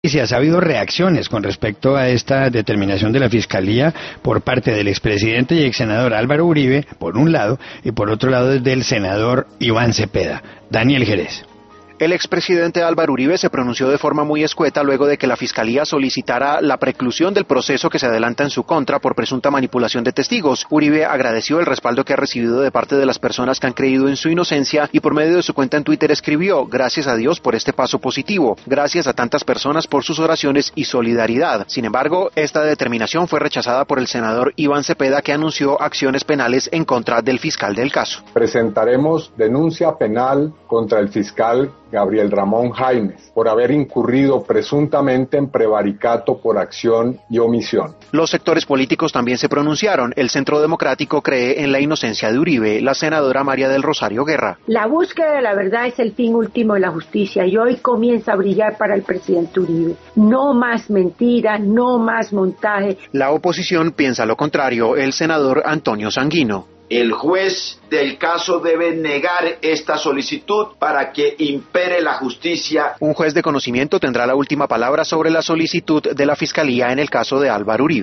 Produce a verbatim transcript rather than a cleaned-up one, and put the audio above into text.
Si ha habido reacciones con respecto a esta determinación de la Fiscalía por parte del expresidente y exsenador Álvaro Uribe, por un lado, y por otro lado del senador Iván Cepeda. Daniel Jerez. El expresidente Álvaro Uribe se pronunció de forma muy escueta luego de que la Fiscalía solicitara la preclusión del proceso que se adelanta en su contra por presunta manipulación de testigos. Uribe agradeció el respaldo que ha recibido de parte de las personas que han creído en su inocencia y por medio de su cuenta en Twitter escribió: gracias a Dios por este paso positivo, gracias a tantas personas por sus oraciones y solidaridad. Sin embargo, esta determinación fue rechazada por el senador Iván Cepeda, que anunció acciones penales en contra del fiscal del caso. Presentaremos denuncia penal contra el fiscal Gabriel Ramón Jaimes por haber incurrido presuntamente en prevaricato por acción y omisión. Los sectores políticos también se pronunciaron. El Centro Democrático cree en la inocencia de Uribe. La senadora María del Rosario Guerra. La búsqueda de la verdad es el fin último de la justicia y hoy comienza a brillar para el presidente Uribe. No más mentira, no más montaje. La oposición piensa lo contrario. El senador Antonio Sanguino. El juez del caso debe negar esta solicitud para que impere la justicia. Un juez de conocimiento tendrá la última palabra sobre la solicitud de la Fiscalía en el caso de Álvaro Uribe.